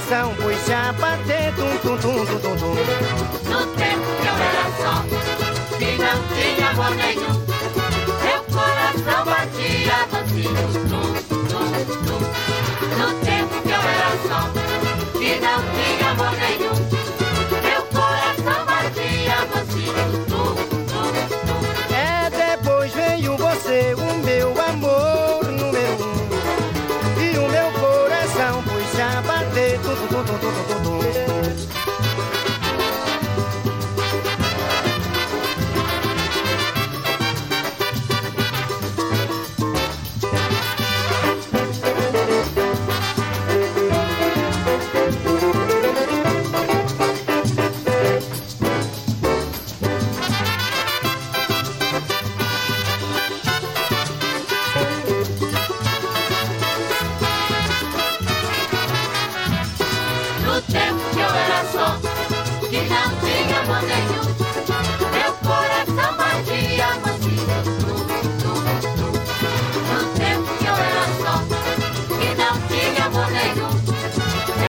coração pôs-se a bater, tum, tum, tum, tum, tum, tum. No tempo que eu era só, que não tinha amor nenhum, meu coração batia mansinho, tum, tum, tum. No tempo que eu era só, que não tinha amor nenhum, meu coração batia mansinho, tum, tum, tum. É, depois veio você, o meu amor número um, e o meu coração pôs-se a bater, tum, tum, tum, tum, tum, tum, tum. No tempo que eu era só, que não tinha amor nenhum,